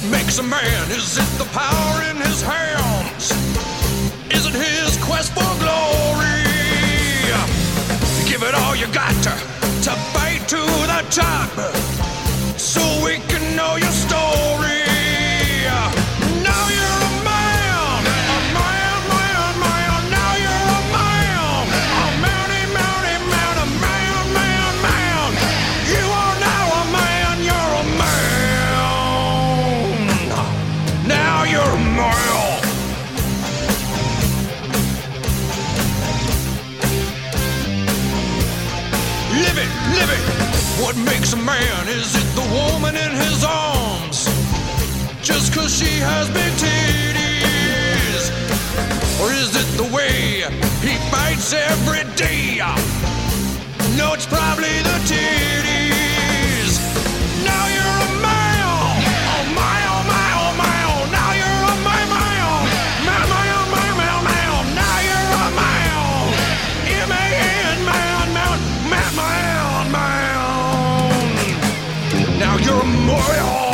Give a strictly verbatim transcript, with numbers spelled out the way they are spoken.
makes a man? Is it the power in his hands? Is it his quest for glory? Give it all you got to, to fight to the top, so we can know your story. Now you're a man, a man, man, man. Now you're a man, a mounty, mounty, man, a man, man, man. You are now a man, you're a man. Now you're a man. Live it, live it. What makes a man? Is it the woman in his arms? Just cause she has big titties? Or is it the way he fights every day? No, it's probably the titties. Now you're a man. Oh my, oh my, oh my, oh. Now you're a man, man. Man, man, man, man, man. Now you're a man. M A N, man, man, man, man, man. Now you're a man.